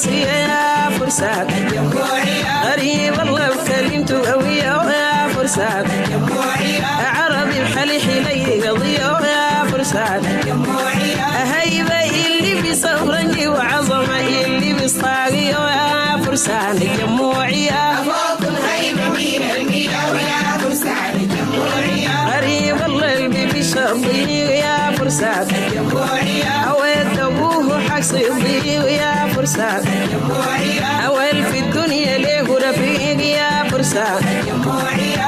السياسية يا فرسان الجمهورية غريب الله بكلمته قوية يا فرسان الجمهورية عربي بحلي حلي قضية يا فرسان الجمهورية هيبة اللي بصبرني وعظمة اللي بصطاقية يا فرسان الجمهورية فوق الهيبة 100% يا فرسان الجمهورية غريب الله اللي بشرطي يا فرسان الجمهورية أويت أبوه حق صديق يا فرسان الجمهورية أول في الدنيا له رفيق يا فرسان الجمهورية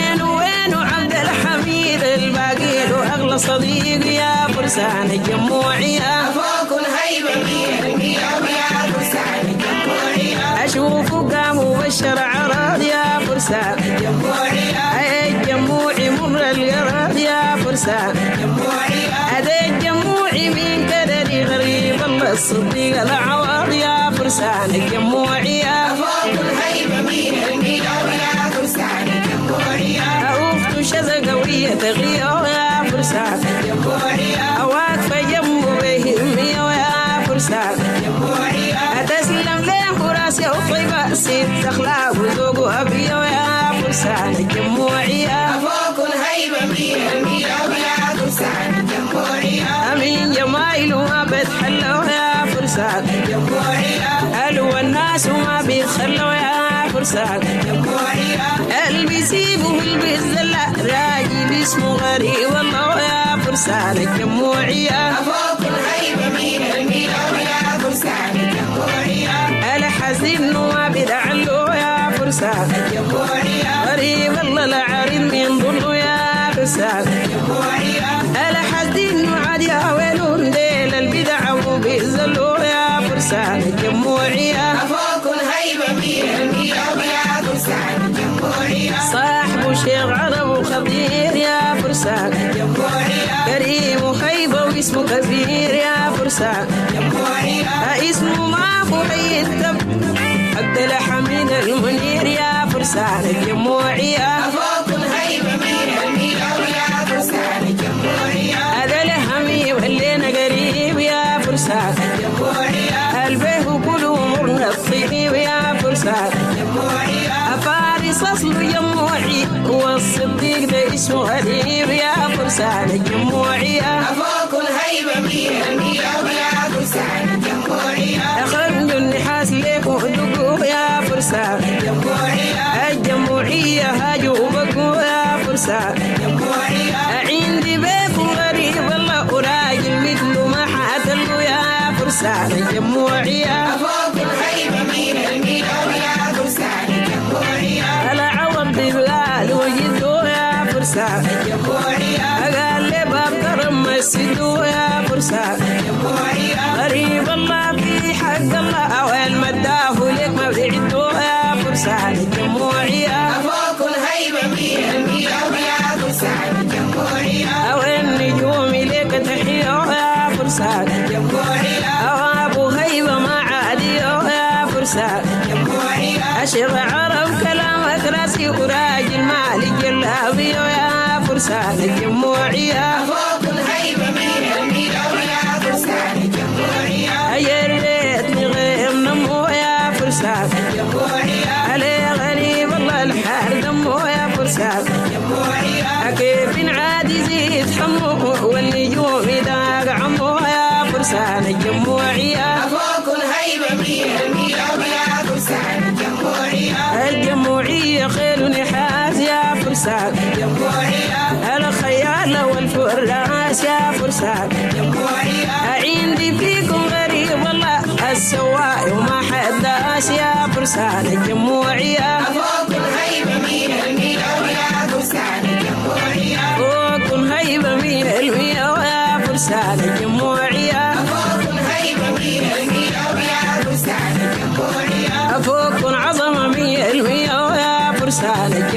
وين عبد الحميد الباقي له أغلى صديق يا فرسان الجمهورية فوق الهيبة 100% يا فرسان الجمهورية أشوفه قام وبشر عراض يا فرسان الجمهورية الجموعي مر القراد يا فرسان الجمهورية هذا الجموعي من كدري غريب الله الصديق العوض يا فرسان الجمهورية فوق الهيبة 100% يا فرسان الجمهورية أخته شذا قوية تغير يا فرسان الجمهورية واقفة جنبه بهمية يا فرسان الجمهورية أتسلم له راسي وطيبة ست أخلاق وذوق أبيه يا فرسان الجمهورية فوق الهيبة 100% يا فرسان الجمهورية أمين جمايل وما بتحلوا يا فرسان الجمهورية حلو الناس وما بيتخلوا يا فرسان الجمهورية اللي بيسيبه اللي بيتذلع راجي باسمه غريب والله يا فرسان الجمهورية فوق الهيبة 100% يا فرسان الجمهورية الحزين وما بيدعله يا فرسان الجمهورية غريب الله العريض من ظله يا فرسان الجمهورية الحزين وعد يا ويلون ديل البدع وبيزلوا يا فرسان الجمهورية فوق الهيبة 100% يا فرسان الجمهورية صاحبه شيخ عرب وخطير يا فرسان الجمهورية كريم وخيبة واسمه كبير يا فرسان الجمهورية اسمه ما فوحي التب عبد الحميد المنير يا فرسان الجمهورية فوق الهيبة 100% يا فرسان الجمهورية هذا الهمي واللينا قريب يا فرسان الجمهورية البيه كله مرنا الطيب يا فرسان الجمهورية فارس اصله جموعي والصديق ده اسمه غريب يا فرسان الجمهورية فوق الهيبة 100% يا فرسان الجمهورية اخرج النحاس ليك وحدقوا يا فرسان الجمهورية الجمهورية هاجوا وبقوا يا فرسان الجمهورية عندي بيت غريب الله وراجل مثله ما حاتله يا فرسان الجمهورية فوق الهيبة 100% يا فرسان الجمهورية العوض ببلاد وجده يا فرسان الجمهورية قال لي باب كرم مسجده يا فرسان الجمهورية غريب الله في حق الله وين مداه لك ما بعده يا فرسان الجمهورية فوق الهيبة 100% يا فرسان الجمهورية وين نجوم لك تحيه يا فرسان الجمهورية أبو هيبة ما عاديه يا فرسان الجمهورية أشغل عرب كلامك راسي وراجل مالي جلابيه يا فرسان الجمهورية فوق الهيبة 100% يا فرسان الجمهورية يا ريتني غير نمو يا فرسان الجمهورية علي غريب الله الحال دمه يا فرسان الجمهورية كيف عادي زيد حمه والنجوم داق عمه يا فرسان الجمهورية فوق الهيبة 100% يا فرسان الجمهورية الجمهورية خيل نحاس يا فرسان الجمهورية الخيال والفراس يا فرسان الجمهورية عندي فيكم غريب الله السواق وما حداش يا فرسان الجمهورية فوق الهيبة 100% يا فرسان الجمهورية فوق هيبة 100% يا فرسان الجمهورية فوق الهيبة 100% يا فرسان الجمهورية فوق عظمة 100% يا فرسان الجمهورية